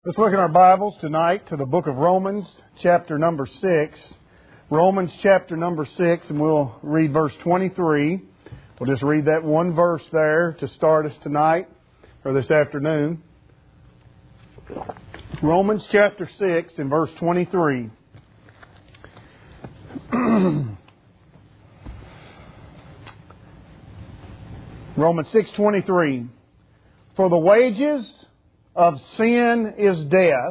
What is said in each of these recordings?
Let's look in our Bibles tonight to the book of Romans, chapter number 6. Romans chapter number 6, and we'll read verse 23. We'll just read that one verse there to start us tonight, or this afternoon. Romans chapter 6 and verse 23. Romans 6:23. For the wages of sin is death,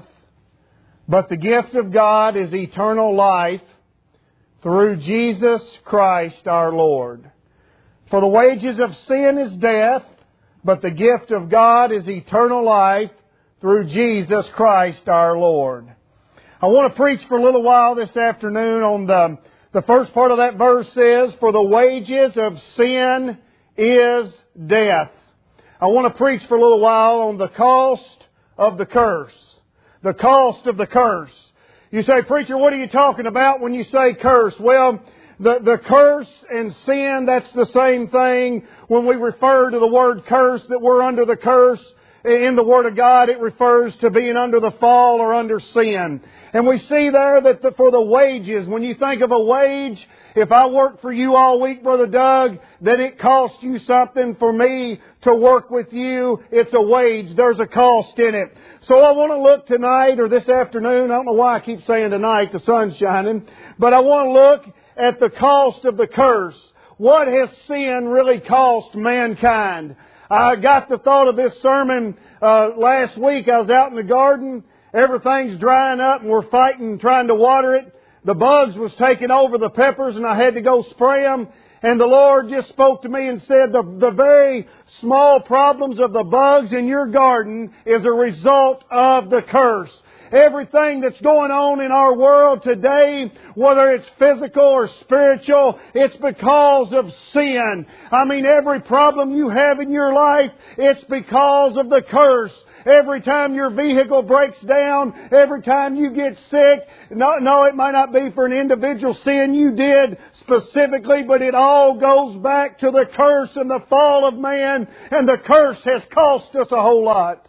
but the gift of God is eternal life through Jesus Christ our Lord. For the wages of sin is death, but the gift of God is eternal life through Jesus Christ our Lord. I want to preach for a little while this afternoon on the first part of that verse says, for the wages of sin is death. I want to preach for a little while on the cost of the curse. The cost of the curse. You say, preacher, what are you talking about when you say curse? Well, the curse and sin, that's the same thing. When we refer to the word curse, that we're under the curse, in the Word of God, it refers to being under the fall or under sin. And we see there that for the wages, when you think of a wage, if I work for you all week, Brother Doug, then it costs you something for me to work with you. It's a wage. There's a cost in it. So I want to look tonight or this afternoon. I don't know why I keep saying tonight. The sun's shining. But I want to look at the cost of the curse. What has sin really cost mankind? I got the thought of this sermon last week. I was out in the garden. Everything's drying up and we're fighting, trying to water it. The bugs was taking over the peppers and I had to go spray them. And the Lord just spoke to me and said, the very small problems of the bugs in your garden is a result of the curse. Everything that's going on in our world today, whether it's physical or spiritual, it's because of sin. I mean, every problem you have in your life, it's because of the curse. Every time your vehicle breaks down, every time you get sick, no, it might not be for an individual sin you did specifically, but it all goes back to the curse and the fall of man, and the curse has cost us a whole lot.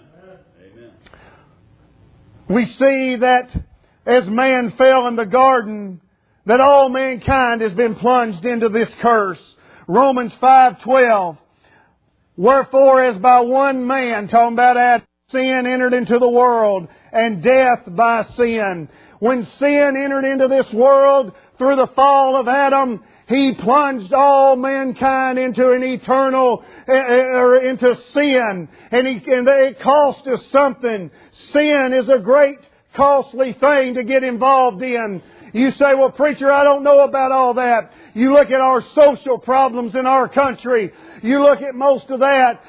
We see that as man fell in the garden, that all mankind has been plunged into this curse. Romans 5:12. Wherefore, as by one man, talking about Adam, sin entered into the world, and death by sin. When sin entered into this world through the fall of Adam, He plunged all mankind into an eternal, or into sin. And it cost us something. Sin is a great costly thing to get involved in. You say, well, preacher, I don't know about all that. You look at our social problems in our country. You look at most of that.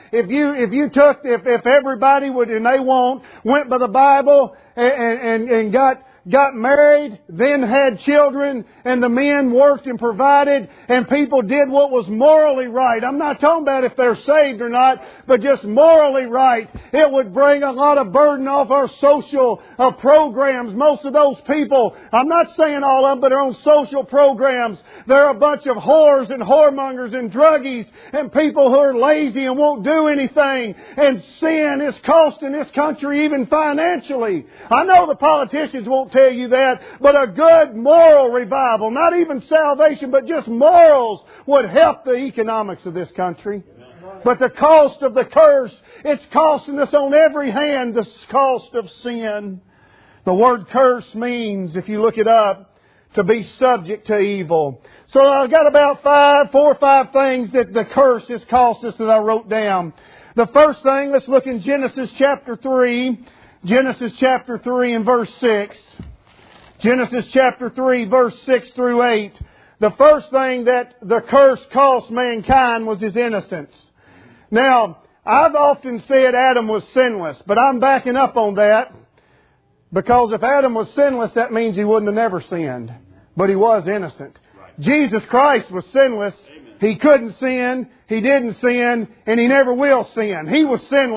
If everybody would, and they won't, went by the Bible and got married, then had children, and the men worked and provided, and people did what was morally right. I'm not talking about if they're saved or not, but just morally right. It would bring a lot of burden off our social programs. Most of those people, I'm not saying all of them, but they're on social programs. They're a bunch of whores and whoremongers and druggies and people who are lazy and won't do anything. And sin is costing this country even financially. I know the politicians won't tell you that, but a good moral revival, not even salvation, but just morals, would help the economics of this country. But the cost of the curse, it's costing us on every hand the cost of sin. The word curse means, if you look it up, to be subject to evil. So I've got about 4 or 5 things that the curse has cost us that I wrote down. The first thing, let's look in Genesis chapter 3. Genesis chapter 3 and verse 6. Genesis chapter 3 verse 6 through 8. The first thing that the curse cost mankind was his innocence. Now, I've often said Adam was sinless, but I'm backing up on that. Because if Adam was sinless, that means he wouldn't have never sinned. But he was innocent. Right. Jesus Christ was sinless. Amen. He couldn't sin. He didn't sin. And He never will sin. He was sinless.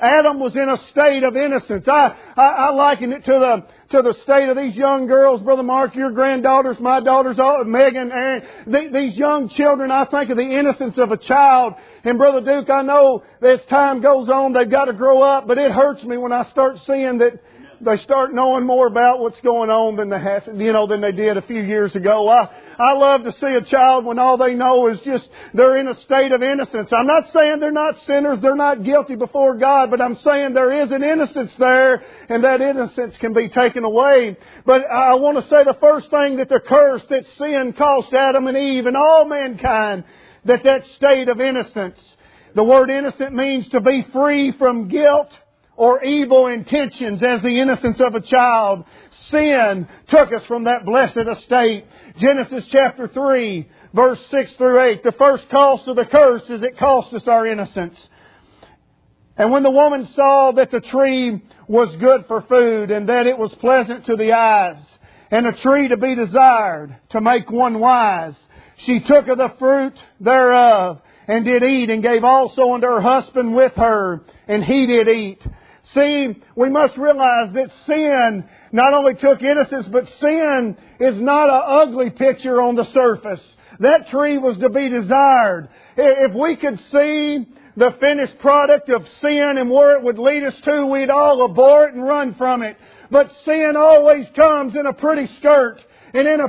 Adam was in a state of innocence. I liken it to the state of these young girls, Brother Mark, your granddaughters, my daughters, Megan, Aaron. These young children, I think of the innocence of a child. And Brother Duke, I know that as time goes on, they've got to grow up, but it hurts me when I start seeing that they start knowing more about what's going on than they did a few years ago. I love to see a child when all they know is just they're in a state of innocence. I'm not saying they're not sinners, they're not guilty before God, but I'm saying there is an innocence there, and that innocence can be taken away. But I want to say the first thing that the curse that sin cost Adam and Eve and all mankind, that state of innocence. The word innocent means to be free from guilt or evil intentions, as the innocence of a child. Sin took us from that blessed estate. Genesis chapter 3, verse 6 through 8. The first cost of the curse is it cost us our innocence. And when the woman saw that the tree was good for food, and that it was pleasant to the eyes, and a tree to be desired, to make one wise, she took of the fruit thereof, and did eat, and gave also unto her husband with her, and he did eat. See, we must realize that sin not only took innocence, but sin is not an ugly picture on the surface. That tree was to be desired. If we could see the finished product of sin and where it would lead us to, we'd all abhor and run from it. But sin always comes in a pretty skirt. And in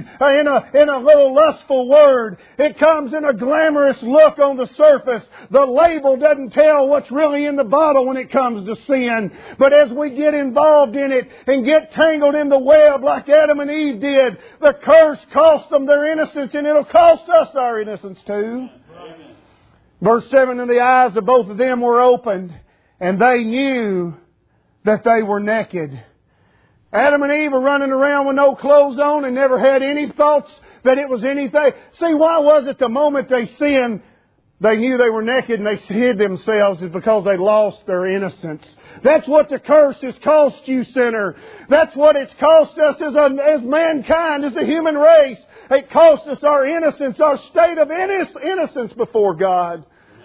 a little lustful word. It comes in a glamorous look on the surface. The label doesn't tell what's really in the bottle when it comes to sin. But as we get involved in it and get tangled in the web like Adam and Eve did, the curse cost them their innocence, and it'll cost us our innocence too. Amen. Verse 7, and the eyes of both of them were opened, and they knew that they were naked. Adam and Eve were running around with no clothes on and never had any thoughts that it was anything. See, why was it the moment they sinned, they knew they were naked and they hid themselves? Is because they lost their innocence. That's what the curse has cost you, sinner. That's what it's cost us as mankind, as a human race. It cost us our innocence, our state of innocence before God.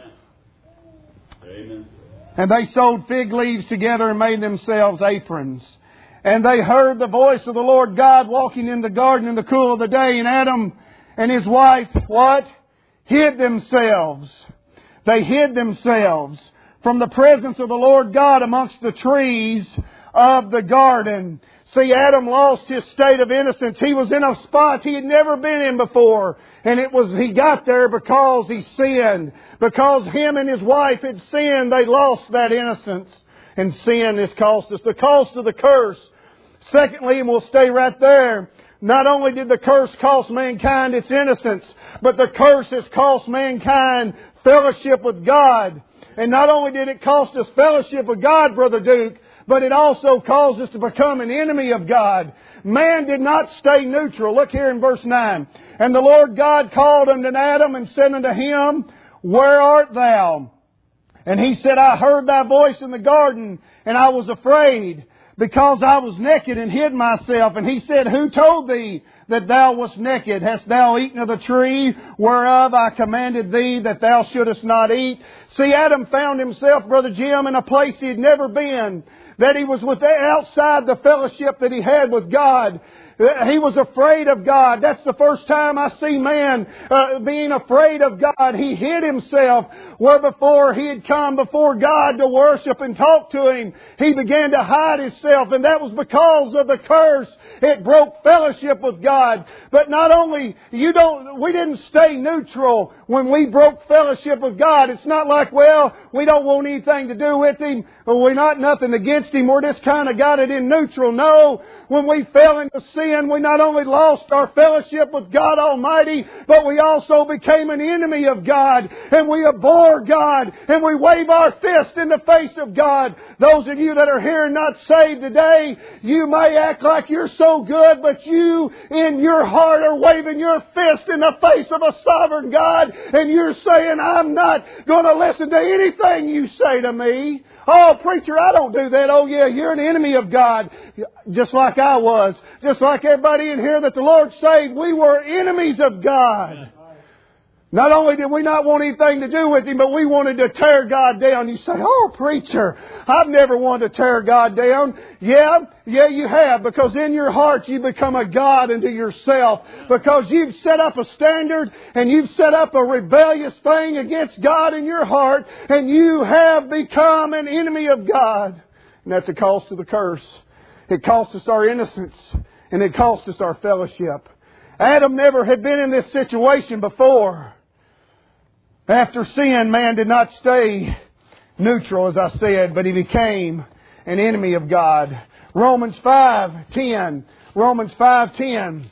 Amen. And they sewed fig leaves together and made themselves aprons. And they heard the voice of the Lord God walking in the garden in the cool of the day. And Adam and his wife, what? Hid themselves. They hid themselves from the presence of the Lord God amongst the trees of the garden. See, Adam lost his state of innocence. He was in a spot he had never been in before. And he got there because he sinned. Because him and his wife had sinned, they lost that innocence. And sin has cost us. The cost of the curse. Secondly, and we'll stay right there, not only did the curse cost mankind its innocence, but the curse has cost mankind fellowship with God. And not only did it cost us fellowship with God, Brother Duke, but it also caused us to become an enemy of God. Man did not stay neutral. Look here in verse 9. And the Lord God called unto Adam and said unto him, Where art thou? And he said, I heard thy voice in the garden, and I was afraid, because I was naked and hid myself. And he said, Who told thee that thou wast naked? Hast thou eaten of the tree whereof I commanded thee that thou shouldest not eat? See, Adam found himself, Brother Jim, in a place he had never been. That he was outside the fellowship that he had with God. He was afraid of God. That's the first time I see man being afraid of God. He hid himself where before he had come before God to worship and talk to Him. He began to hide himself, and that was because of the curse. It broke fellowship with God. But not only, we didn't stay neutral when we broke fellowship with God. It's not like, well, we don't want anything to do with Him, or we're not nothing against Him. We're just kind of got it in neutral. No, when we fell into sin, we not only lost our fellowship with God Almighty, but we also became an enemy of God. And we abhor God. And we wave our fist in the face of God. Those of you that are here and not saved today, you may act like you're so good, but you in your heart are waving your fist in the face of a sovereign God. And you're saying, I'm not going to listen to anything you say to me. Oh, preacher, I don't do that. Oh, yeah, you're an enemy of God. Just like I was. Just like everybody in here that the Lord saved, we were enemies of God. Not only did we not want anything to do with Him, but we wanted to tear God down. You say, oh, preacher, I've never wanted to tear God down. Yeah, you have, because in your heart you become a God unto yourself. Because you've set up a standard and you've set up a rebellious thing against God in your heart, and you have become an enemy of God. And that's a cost of the curse. It cost us our innocence, and it cost us our fellowship. Adam never had been in this situation before. After sin, man did not stay neutral, as I said, but he became an enemy of God. Romans 5:10. Romans 5:10.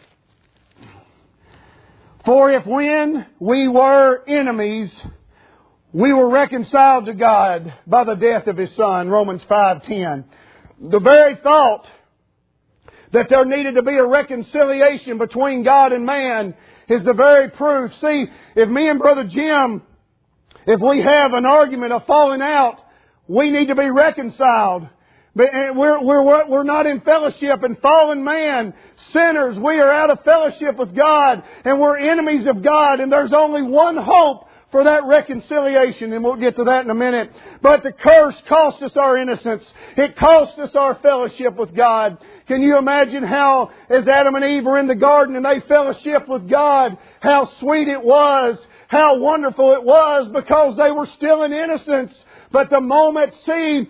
For if when we were enemies, we were reconciled to God by the death of His Son. Romans 5:10. The very thought that there needed to be a reconciliation between God and man is the very proof. See, if me and Brother Jim, if we have an argument of falling out, we need to be reconciled. But we're not in fellowship, and fallen man, sinners, we are out of fellowship with God, and we're enemies of God, and there's only one hope for that reconciliation, and we'll get to that in a minute. But the curse cost us our innocence. It cost us our fellowship with God. Can you imagine how, as Adam and Eve were in the garden and they fellowship with God, how sweet it was, how wonderful it was, because they were still in innocence. But the moment sin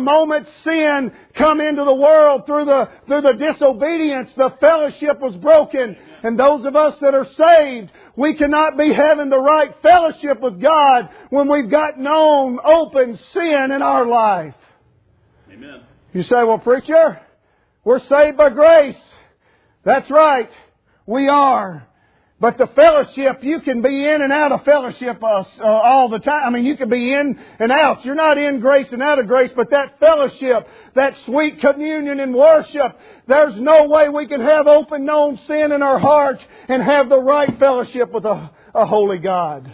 come into the world through the disobedience, the fellowship was broken. And those of us that are saved, we cannot be having the right fellowship with God when we've got known open sin in our life. Amen. You say, well, preacher, we're saved by grace. That's right. We are. But the fellowship, you can be in and out of fellowship all the time. I mean, you can be in and out. You're not in grace and out of grace, but that fellowship, that sweet communion and worship, there's no way we can have open known sin in our heart and have the right fellowship with a holy God.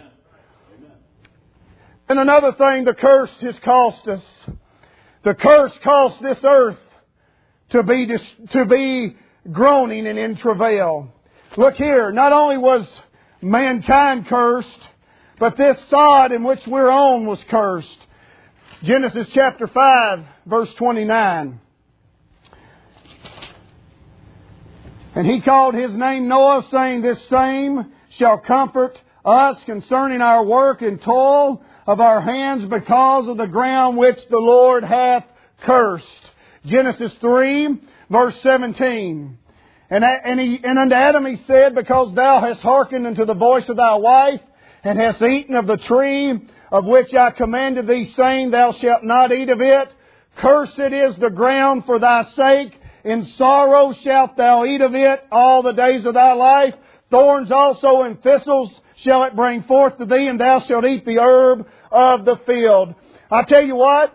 And another thing the curse has cost us. The curse cost this earth to be groaning and in travail. Look here, not only was mankind cursed, but this sod in which we're on was cursed. Genesis chapter 5, verse 29. And He called his name Noah, saying, this same shall comfort us concerning our work and toil of our hands, because of the ground which the Lord hath cursed. Genesis 3, verse 17. And unto Adam He said, because thou hast hearkened unto the voice of thy wife, and hast eaten of the tree of which I commanded thee, saying, thou shalt not eat of it, cursed is the ground for thy sake, in sorrow shalt thou eat of it all the days of thy life. Thorns also and thistles shall it bring forth to thee, and thou shalt eat the herb of the field. I tell you what,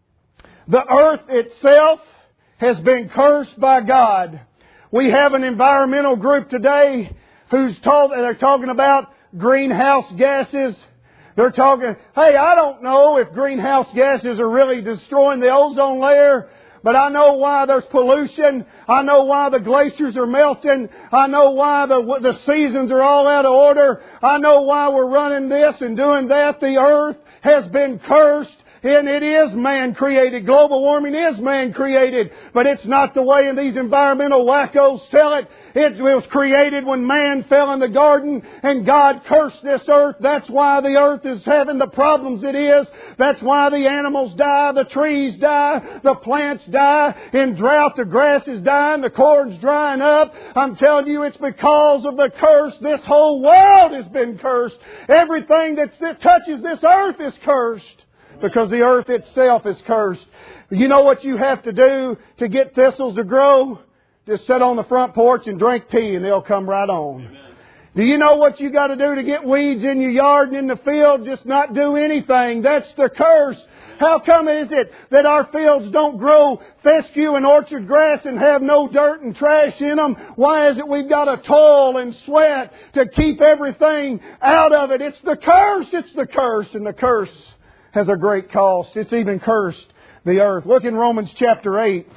the earth itself has been cursed by God. We have an environmental group today they're talking about greenhouse gases. They're talking, hey, I don't know if greenhouse gases are really destroying the ozone layer, but I know why there's pollution. I know why the glaciers are melting. I know why the seasons are all out of order. I know why we're running this and doing that. The earth has been cursed. And it is man-created. Global warming is man-created. But it's not the way these environmental wackos tell it. It was created when man fell in the garden and God cursed this earth. That's why the earth is having the problems it is. That's why the animals die, the trees die, the plants die. In drought, the grass is dying, the corn's drying up. I'm telling you, it's because of the curse. This whole world has been cursed. Everything that touches this earth is cursed. Because the earth itself is cursed. You know what you have to do to get thistles to grow? Just sit on the front porch and drink tea and they'll come right on. Amen. Do you know what you got to do to get weeds in your yard and in the field? Just not do anything. That's the curse. How come is it that our fields don't grow fescue and orchard grass and have no dirt and trash in them? Why is it we've got to toil and sweat to keep everything out of it? It's the curse. It's the curse. And the curse has a great cost. It's even cursed the earth. Look in Romans chapter 8.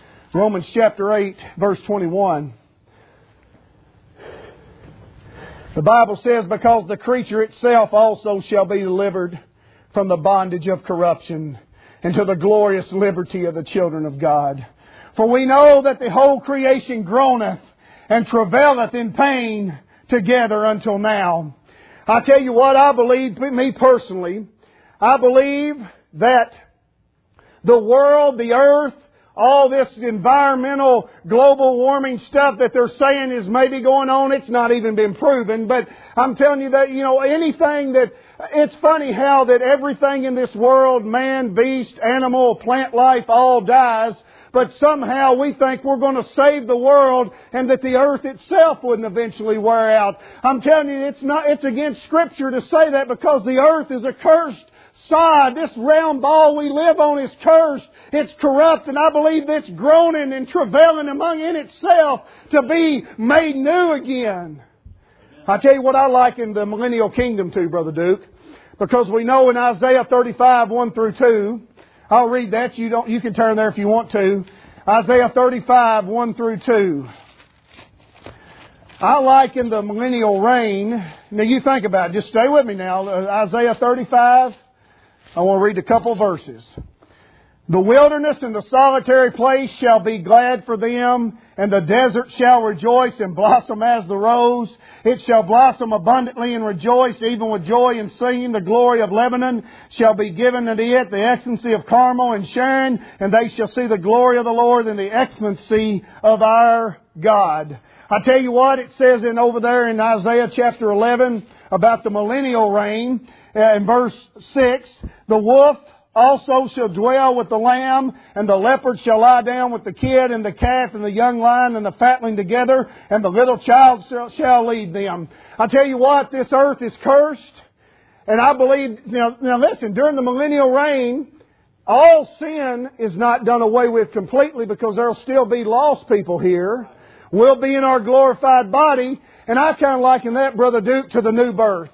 Romans chapter 8, verse 21. The Bible says, because the creature itself also shall be delivered from the bondage of corruption into the glorious liberty of the children of God. For we know that the whole creation groaneth and travaileth in pain together until now. I tell you what, I believe, me personally, I believe that the world, the earth, all this environmental global warming stuff that they're saying is maybe going on, it's not even been proven. But I'm telling you that, anything that, it's funny how that everything in this world, man, beast, animal, plant life, all dies. But somehow we think we're going to save the world and that the earth itself wouldn't eventually wear out. I'm telling you, it's against Scripture to say that, because the earth is a cursed sod. This round ball we live on is cursed. It's corrupt, and I believe it's groaning and travailing in itself to be made new again. I tell you what I liken the millennial kingdom to, Brother Duke, because we know in Isaiah 35, 1 through 2, I'll read that. You can turn there if you want to. Isaiah 35, 1 through 2. I liken the millennial reign. Now you think about it. Just stay with me now. Isaiah 35. I want to read a couple verses. The wilderness and the solitary place shall be glad for them, and the desert shall rejoice and blossom as the rose. It shall blossom abundantly and rejoice, even with joy and singing. The glory of Lebanon shall be given unto it, the excellency of Carmel and Sharon, and they shall see the glory of the Lord and the excellency of our God. I tell you what, it says over there in Isaiah chapter 11 about the millennial reign. In verse 6, the wolf also shall dwell with the lamb, and the leopard shall lie down with the kid, and the calf and the young lion and the fatling together, and the little child shall lead them. I tell you what, this earth is cursed, and I believe, now listen, during the millennial reign, all sin is not done away with completely, because there will still be lost people here. We'll be in our glorified body, and I kind of liken that, Brother Duke, to the new birth.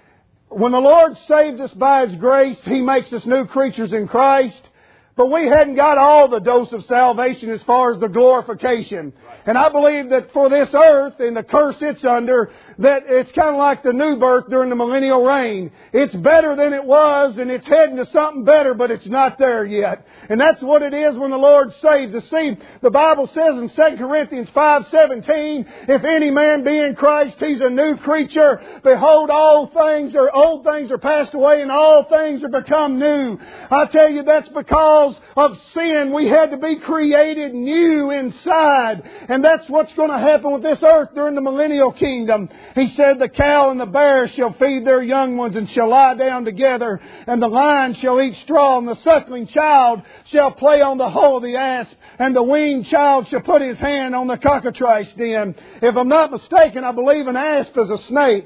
When the Lord saves us by His grace, He makes us new creatures in Christ. But we hadn't got all the dose of salvation as far as the glorification. And I believe that for this earth and the curse it's under, that it's kind of like the new birth during the millennial reign. It's better than it was, and it's heading to something better, but it's not there yet. And that's what it is when the Lord saves us. See, the Bible says in 2 Corinthians 5:17, if any man be in Christ, he's a new creature. Behold, old things are passed away, and all things are become new. I tell you, that's because of sin. We had to be created new inside. And that's what's going to happen with this earth during the millennial kingdom. He said, the cow and the bear shall feed their young ones and shall lie down together, and the lion shall eat straw, and the suckling child shall play on the hole of the asp, and the weaned child shall put his hand on the cockatrice den. If I'm not mistaken, I believe an asp is a snake.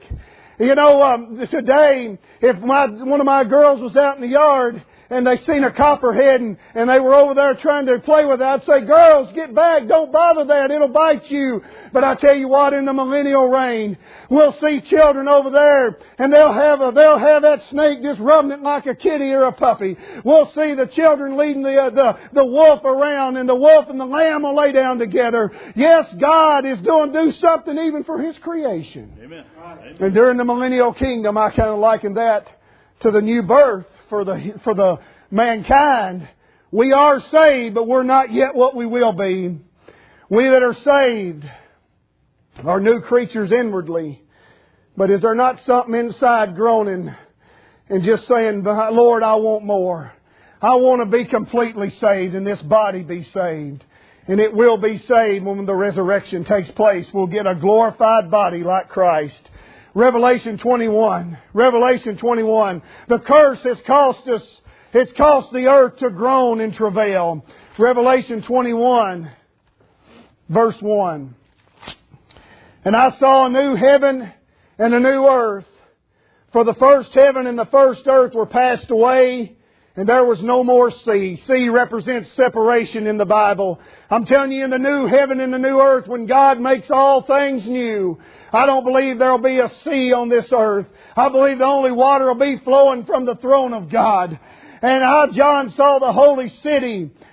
Today, if one of my girls was out in the yard and they seen a copperhead and they were over there trying to play with it, I'd say, girls, get back, don't bother that, it'll bite you. But I tell you what, in the millennial reign, we'll see children over there and they'll have that snake just rubbing it like a kitty or a puppy. We'll see the children leading the wolf around, and the wolf and the lamb will lay down together. Yes, God is do something even for His creation. Amen. And during the millennial kingdom, I kind of liken that to the new birth for the mankind. We are saved, but we're not yet what we will be. We that are saved are new creatures inwardly. But is there not something inside groaning and just saying, Lord, I want more. I want to be completely saved and this body be saved. And it will be saved when the resurrection takes place. We'll get a glorified body like Christ. Revelation 21. The curse has cost us. It's cost the earth to groan and travail. Revelation 21, verse 1. And I saw a new heaven and a new earth. For the first heaven and the first earth were passed away, and there was no more sea. Sea represents separation in the Bible. I'm telling you, in the new heaven and the new earth, when God makes all things new, I don't believe there will be a sea on this earth. I believe the only water will be flowing from the throne of God. And John saw the holy city,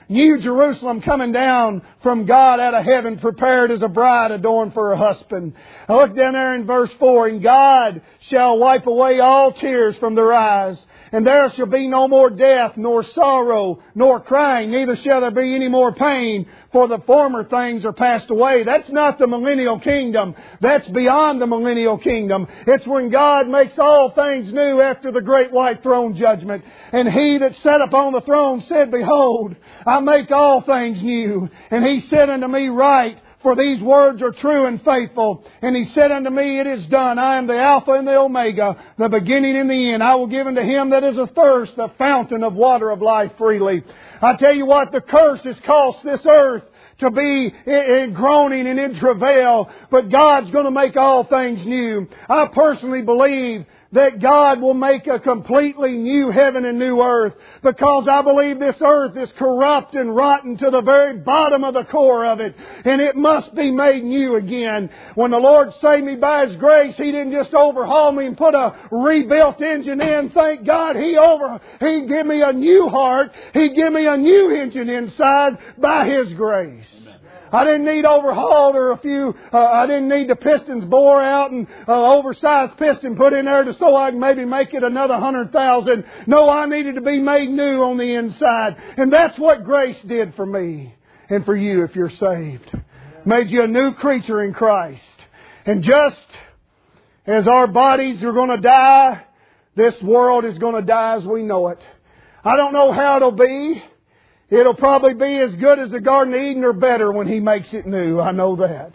New Jerusalem coming down from God out of heaven, prepared as a bride adorned for her husband. I look down there in verse 4, and God shall wipe away all tears from their eyes. And there shall be no more death, nor sorrow, nor crying, neither shall there be any more pain, for the former things are passed away. That's not the millennial kingdom. That's beyond the millennial kingdom. It's when God makes all things new after the great white throne judgment. And He that sat upon the throne said, Behold, I make all things new. And He said unto me, Write, for these words are true and faithful. And He said unto me, It is done. I am the Alpha and the Omega, the beginning and the end. I will give unto him that is athirst the fountain of water of life freely. I tell you what, the curse has cost this earth to be in groaning and in travail, but God's going to make all things new. I personally believe that God will make a completely new heaven and new earth, because I believe this earth is corrupt and rotten to the very bottom of the core of it, and it must be made new again. When the Lord saved me by His grace, He didn't just overhaul me and put a rebuilt engine in. Thank God He gave me a new heart. He gave me a new engine inside by His grace. I didn't need overhauled or I didn't need the pistons bore out and oversized piston put in there so I can maybe make it another 100,000. No, I needed to be made new on the inside. And that's what grace did for me and for you if you're saved. Made you a new creature in Christ. And just as our bodies are going to die, this world is going to die as we know it. I don't know how it'll be. It'll probably be as good as the Garden of Eden or better when He makes it new. I know that.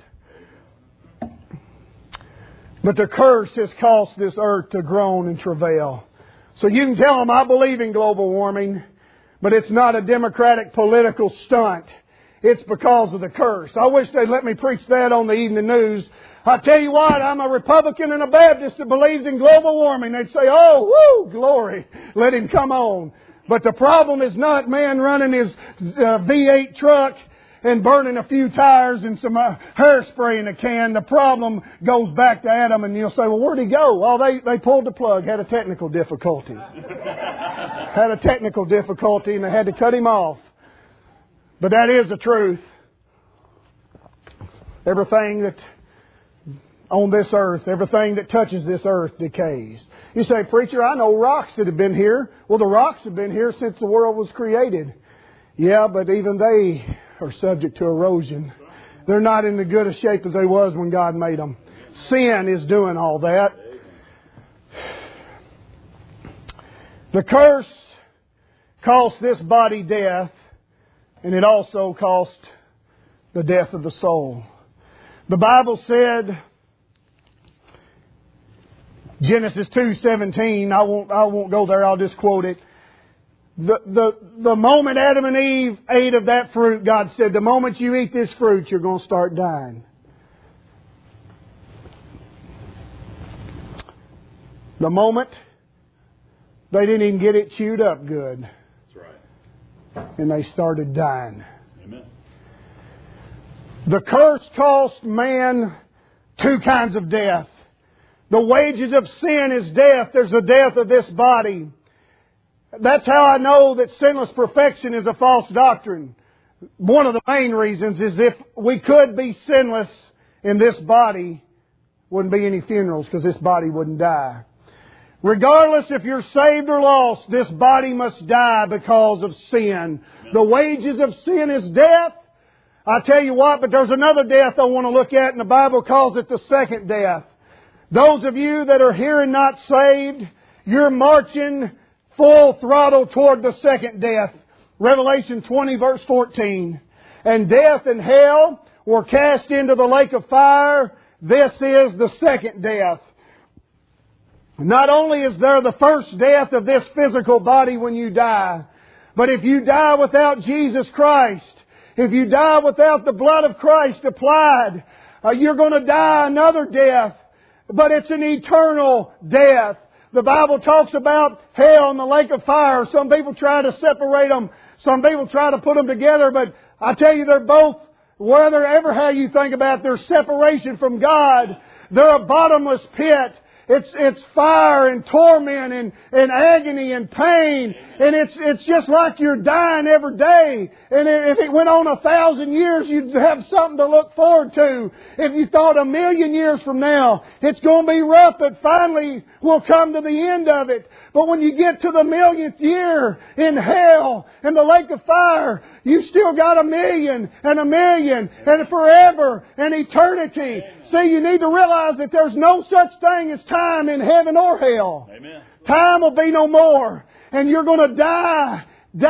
But the curse has caused this earth to groan and travail. So you can tell them I believe in global warming, but it's not a democratic political stunt. It's because of the curse. I wish they'd let me preach that on the evening news. I tell you what, I'm a Republican and a Baptist that believes in global warming. They'd say, oh, woo, glory. Let him come on. But the problem is not man running his V8 truck and burning a few tires and some hairspray in a can. The problem goes back to Adam, and you'll say, well, where'd he go? Well, they pulled the plug, had a technical difficulty. Had a technical difficulty, and they had to cut him off. But that is the truth. Everything that on this earth, everything that touches this earth decays. You say, preacher, I know rocks that have been here. Well, the rocks have been here since the world was created. Yeah, but even they are subject to erosion. They're not in the good of shape as they was when God made them. Sin is doing all that. The curse cost this body death, and it also cost the death of the soul. The Bible said, Genesis 2:17, I won't go there, I'll just quote it. The moment Adam and Eve ate of that fruit, God said, the moment you eat this fruit, you're going to start dying. The moment, they didn't even get it chewed up good. That's right. And they started dying. Amen. The curse cost man two kinds of death. The wages of sin is death. There's the death of this body. That's how I know that sinless perfection is a false doctrine. One of the main reasons is if we could be sinless in this body, wouldn't be any funerals because this body wouldn't die. Regardless if you're saved or lost, this body must die because of sin. The wages of sin is death. I tell you what, but there's another death I want to look at, and the Bible calls it the second death. Those of you that are here and not saved, you're marching full throttle toward the second death. Revelation 20 verse 14. And death and hell were cast into the lake of fire. This is the second death. Not only is there the first death of this physical body when you die, but if you die without Jesus Christ, if you die without the blood of Christ applied, you're going to die another death. But it's an eternal death. The Bible talks about hell and the lake of fire. Some people try to separate them. Some people try to put them together. But I tell you, they're both, whether ever how you think about their separation from God, they're a bottomless pit. It's fire and torment and agony and pain. And it's just like you're dying every day. And if it went on 1,000 years, you'd have something to look forward to. If you thought 1,000,000 years from now, it's going to be rough, but finally we'll come to the end of it. But when you get to the 1,000,000th year in hell, in the lake of fire, you still got 1,000,000 and 1,000,000 and forever and eternity. See, you need to realize that there's no such thing as time in heaven or hell. Amen. Time will be no more. And you're going to die,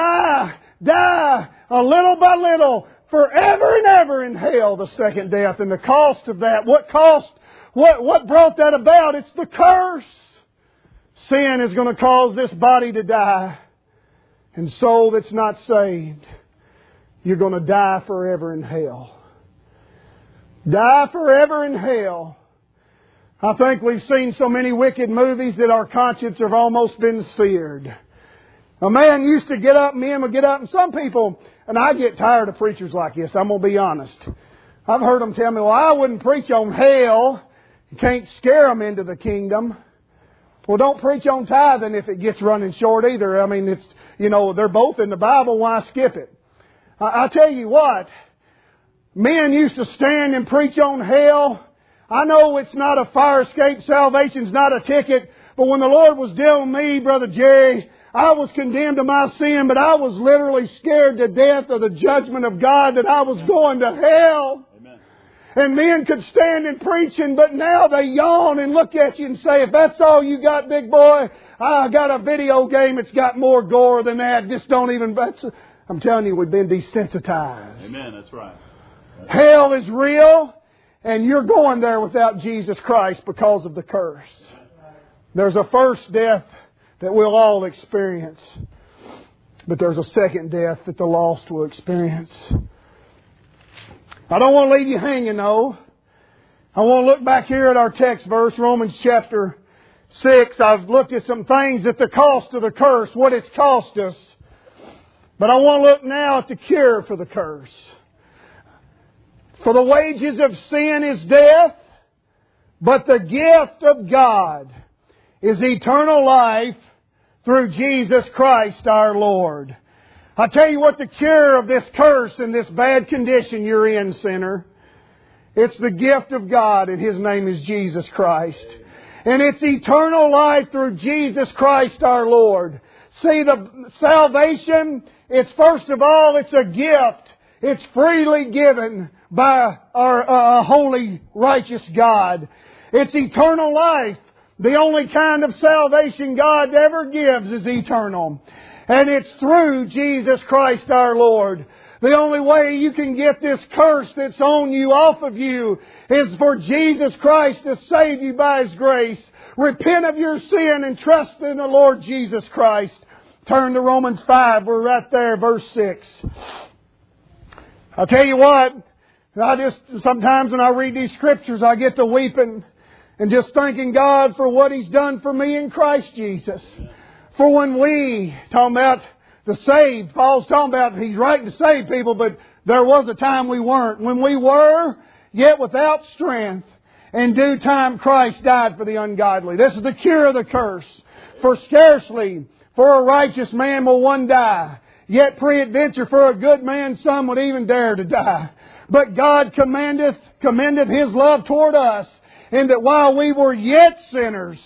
a little by little, forever and ever in hell, the second death. And the cost of that, what brought that about? It's the curse. Sin is going to cause this body to die. And soul that's not saved, you're going to die forever in hell. Die forever in hell. I think we've seen so many wicked movies that our conscience have almost been seared. A man used to get up, men would get up, and some people, and I get tired of preachers like this, I'm going to be honest. I've heard them tell me, well, I wouldn't preach on hell. You can't scare them into the kingdom. Well, don't preach on tithing if it gets running short either. I mean, they're both in the Bible. Why skip it? I tell you what, men used to stand and preach on hell. I know it's not a fire escape. Salvation's not a ticket. But when the Lord was dealing with me, Brother Jerry, I was condemned to my sin, but I was literally scared to death of the judgment of God that I was going to hell. Amen. And men could stand and preaching, but now they yawn and look at you and say, if that's all you got, big boy, I got a video game that's got more gore than that. Just don't even... I'm telling you, we've been desensitized. Amen, that's right. Hell is real, and you're going there without Jesus Christ because of the curse. There's a first death that we'll all experience, but there's a second death that the lost will experience. I don't want to leave you hanging, though. I want to look back here at our text verse, Romans chapter 6. I've looked at some things at the cost of the curse, what it's cost us. But I want to look now at the cure for the curse. For the wages of sin is death, but the gift of God is eternal life through Jesus Christ our Lord. I tell you what the cure of this curse and this bad condition you're in, sinner. It's the gift of God, and His name is Jesus Christ. And it's eternal life through Jesus Christ our Lord. See, the salvation, it's first of all, it's a gift. It's freely given by our holy, righteous God. It's eternal life. The only kind of salvation God ever gives is eternal. And it's through Jesus Christ our Lord. The only way you can get this curse that's on you off of you is for Jesus Christ to save you by His grace. Repent of your sin and trust in the Lord Jesus Christ. Turn to Romans 5. We're right there, verse 6. I'll tell you what, sometimes when I read these scriptures, I get to weeping and just thanking God for what He's done for me in Christ Jesus. For when we, talking about the saved, Paul's talking about He's writing to save people, but there was a time we weren't. When we were, yet without strength, in due time Christ died for the ungodly. This is the cure of the curse. For scarcely for a righteous man will one die, yet peradventure for a good man some would even dare to die. But God commendeth His love toward us, in that while we were yet sinners,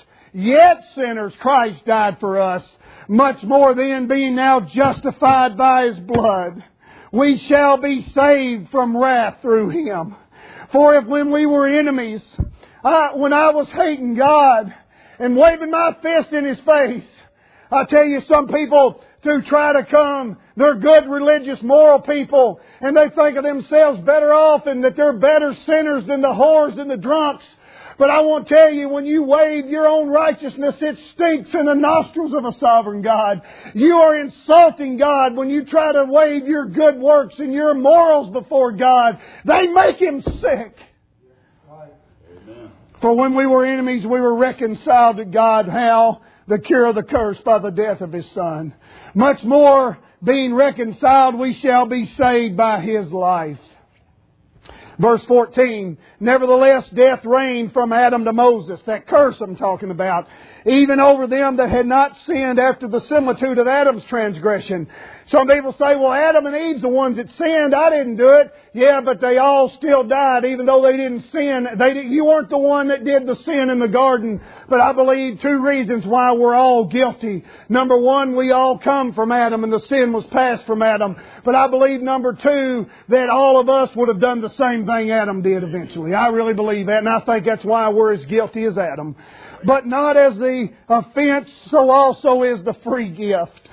Christ died for us. Much more then, being now justified by His blood, we shall be saved from wrath through Him. For if when we were enemies, when I was hating God and waving my fist in His face, I tell you, some people to try to come, they're good, religious, moral people, and they think of themselves better off and that they're better sinners than the whores and the drunks. But I want to tell you, when you wave your own righteousness, it stinks in the nostrils of a sovereign God. You are insulting God when you try to wave your good works and your morals before God. They make Him sick. Amen. For when we were enemies, we were reconciled to God. How? The cure of the curse by the death of His Son. Much more, being reconciled, we shall be saved by His life. Verse 14, nevertheless death reigned from Adam to Moses. That curse I'm talking about. Even over them that had not sinned after the similitude of Adam's transgression. Some people say, well, Adam and Eve's the ones that sinned. I didn't do it. Yeah, but they all still died even though they didn't sin. You weren't the one that did the sin in the garden. But I believe two reasons why we're all guilty. Number one, we all come from Adam and the sin was passed from Adam. But I believe number two, that all of us would have done the same thing Adam did eventually. I really believe that, and I think that's why we're as guilty as Adam. But not as the offense, so also is the free gift.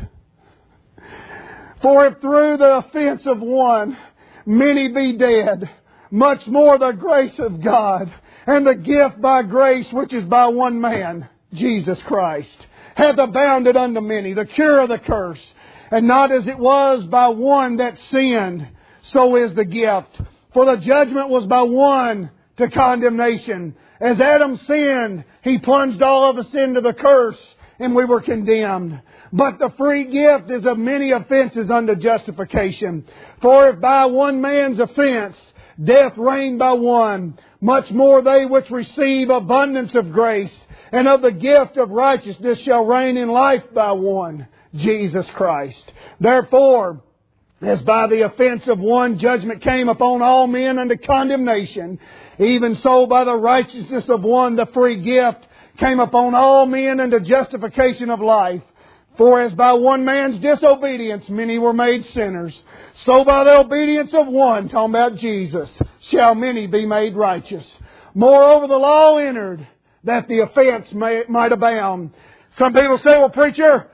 For if through the offense of one many be dead, much more the grace of God and the gift by grace which is by one man, Jesus Christ, hath abounded unto many, the cure of the curse. And not as it was by one that sinned, so is the gift. For the judgment was by one to condemnation. As Adam sinned, he plunged all of us into the curse, and we were condemned. But the free gift is of many offenses unto justification. For if by one man's offense death reigned by one, much more they which receive abundance of grace and of the gift of righteousness shall reign in life by one, Jesus Christ. Therefore, as by the offense of one judgment came upon all men unto condemnation, even so by the righteousness of one the free gift came upon all men unto justification of life. For as by one man's disobedience many were made sinners, so by the obedience of one, talking about Jesus, shall many be made righteous. Moreover, the law entered that the offense might abound. Some people say, well, preacher,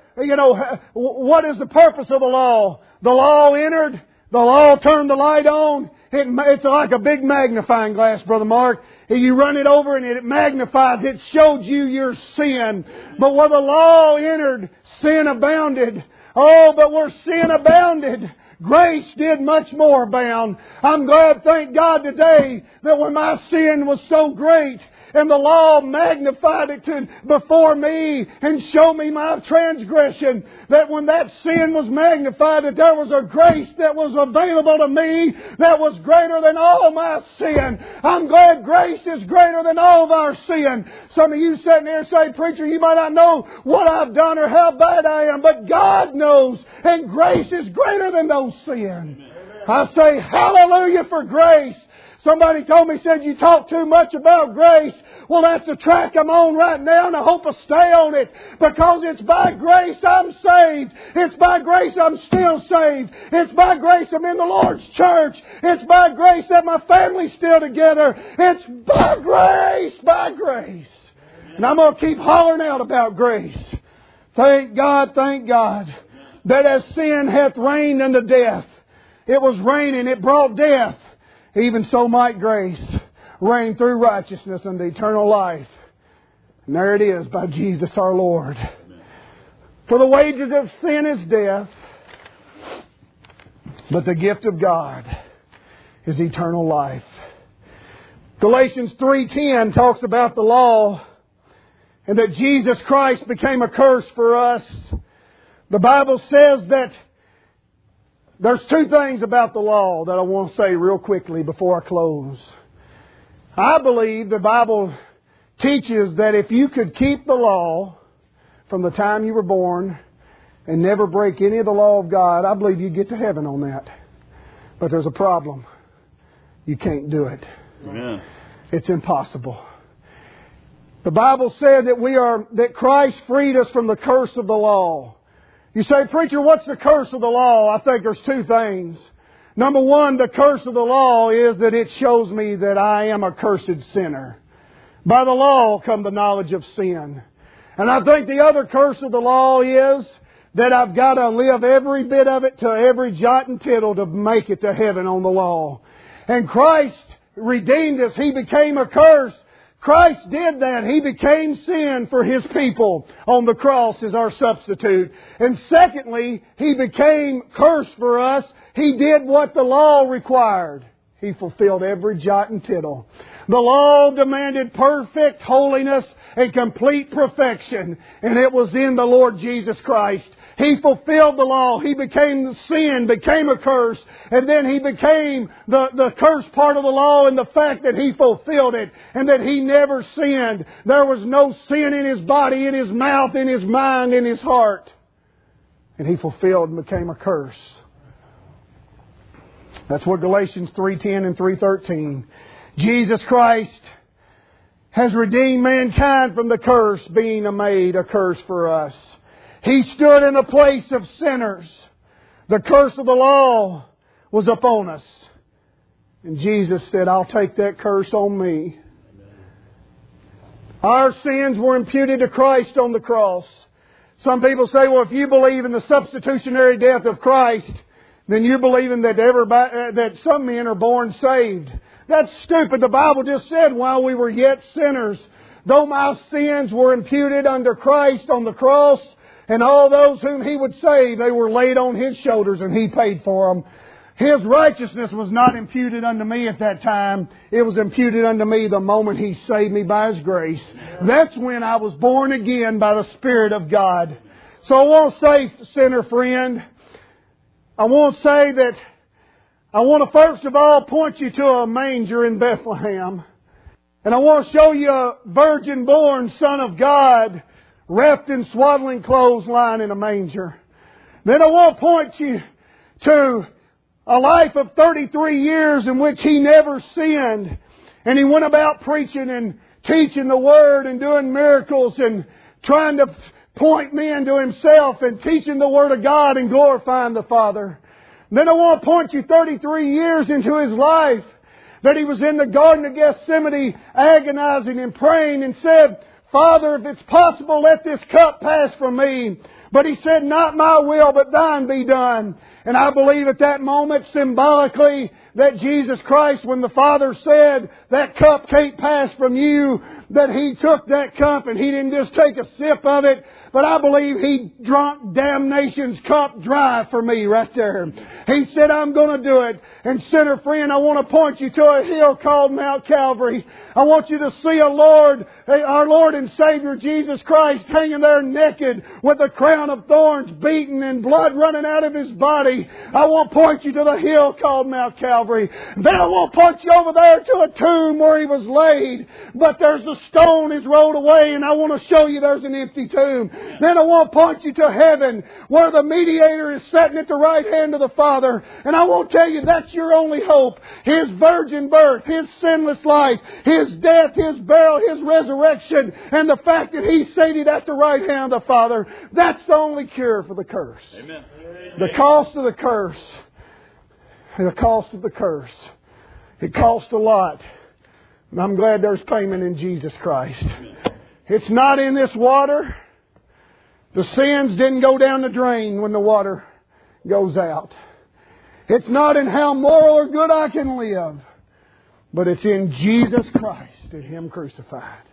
what is the purpose of the law? The law entered. The law turned the light on. It's like a big magnifying glass, Brother Mark. You run it over and it magnifies. It showed you your sin. But where the law entered, sin abounded. Oh, but where sin abounded, grace did much more abound. I'm glad, thank God today, that when my sin was so great, and the law magnified it before me and showed me my transgression, that when that sin was magnified, that there was a grace that was available to me that was greater than all my sin. I'm glad grace is greater than all of our sin. Some of you sitting there say, preacher, you might not know what I've done or how bad I am, but God knows, and grace is greater than those sins. I say hallelujah for grace. Somebody told me, said, you talk too much about grace. Well, that's the track I'm on right now, and I hope I stay on it. Because it's by grace I'm saved. It's by grace I'm still saved. It's by grace I'm in the Lord's church. It's by grace that my family's still together. It's by grace, by grace. And I'm going to keep hollering out about grace. Thank God, that as sin hath reigned unto death, it was reigning, it brought death. Even so might grace reign through righteousness unto eternal life. And there it is, by Jesus our Lord. For the wages of sin is death, but the gift of God is eternal life. Galatians 3:10 talks about the law and that Jesus Christ became a curse for us. The Bible says that there's two things about the law that I want to say real quickly before I close. I believe the Bible teaches that if you could keep the law from the time you were born and never break any of the law of God, I believe you'd get to heaven on that. But there's a problem. You can't do it. Amen. It's impossible. The Bible said that Christ freed us from the curse of the law. You say, preacher, what's the curse of the law? I think there's two things. Number one, the curse of the law is that it shows me that I am a cursed sinner. By the law come the knowledge of sin. And I think the other curse of the law is that I've got to live every bit of it to every jot and tittle to make it to heaven on the law. And Christ redeemed us. He became a curse. Christ did that. He became sin for His people on the cross as our substitute. And secondly, He became cursed for us. He did what the law required. He fulfilled every jot and tittle. The law demanded perfect holiness and complete perfection, and it was in the Lord Jesus Christ. He fulfilled the law. He became sin, became a curse, and then He became the curse part of the law in the fact that He fulfilled it and that He never sinned. There was no sin in His body, in His mouth, in His mind, in His heart. And He fulfilled and became a curse. That's what Galatians 3:10 and 3:13. Jesus Christ has redeemed mankind from the curse, being made a curse for us. He stood in the place of sinners. The curse of the law was upon us. And Jesus said, I'll take that curse on me. Our sins were imputed to Christ on the cross. Some people say, well, if you believe in the substitutionary death of Christ, then you're believing that that some men are born saved. That's stupid. The Bible just said, while we were yet sinners, though my sins were imputed unto Christ on the cross, and all those whom He would save, they were laid on His shoulders and He paid for them. His righteousness was not imputed unto me at that time. It was imputed unto me the moment He saved me by His grace. That's when I was born again by the Spirit of God. So I want to say, sinner friend, I want to say that I want to first of all point you to a manger in Bethlehem. And I want to show you a virgin-born Son of God wrapped in swaddling clothes lying in a manger. Then I want to point you to a life of 33 years in which He never sinned. And He went about preaching and teaching the Word and doing miracles and trying to point men to Himself and teaching the Word of God and glorifying the Father. Then I want to point you 33 years into His life that He was in the Garden of Gethsemane agonizing and praying and said, Father, if it's possible, let this cup pass from me. But He said, not my will, but Thine be done. And I believe at that moment, symbolically, that Jesus Christ, when the Father said, that cup can't pass from you, that He took that cup and He didn't just take a sip of it, but I believe He drunk damnation's cup dry for me right there. He said, I'm going to do it. And sinner friend, I want to point you to a hill called Mount Calvary. I want you to see our Lord and Savior Jesus Christ hanging there naked with a crown of thorns, beaten and blood running out of His body. I want to point you to the hill called Mount Calvary. Then I want to point you over there to a tomb where He was laid. But there's a stone is rolled away, and I want to show you there's an empty tomb. Then I want to point you to heaven where the mediator is sitting at the right hand of the Father. And I want to tell you that's your only hope. His virgin birth, His sinless life, His death, His burial, His resurrection, and the fact that He's seated at the right hand of the Father. That's the only cure for the curse. Amen. The cost of the curse. The cost of the curse. It cost a lot. And I'm glad there's payment in Jesus Christ. It's not in this water. The sins didn't go down the drain when the water goes out. It's not in how moral or good I can live. But it's in Jesus Christ and Him crucified.